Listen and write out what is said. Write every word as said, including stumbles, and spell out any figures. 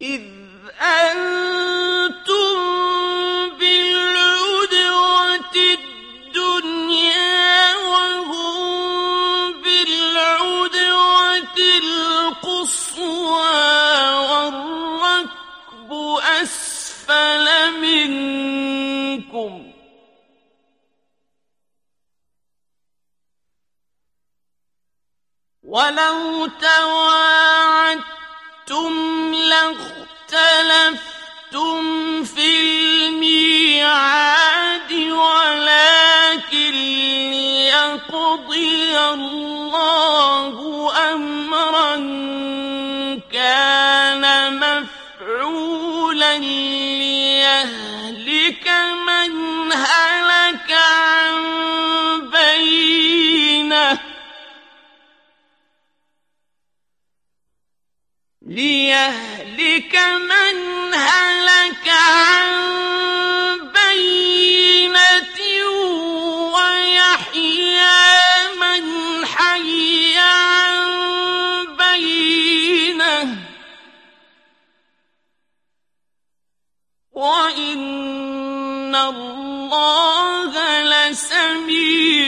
إذ أنتم بالعدوة الدنيا وهم بالعدوة القصوى والركب أسفل منكم ولو تواعدتم لاختلفتم في الميعاد ولكن ليقضي الله أمرا كان مفعولا ليهلك من هلك عن بينة ليهلك من هلك عن بينة ويحيى من حي عن بينة وإن الله لسميع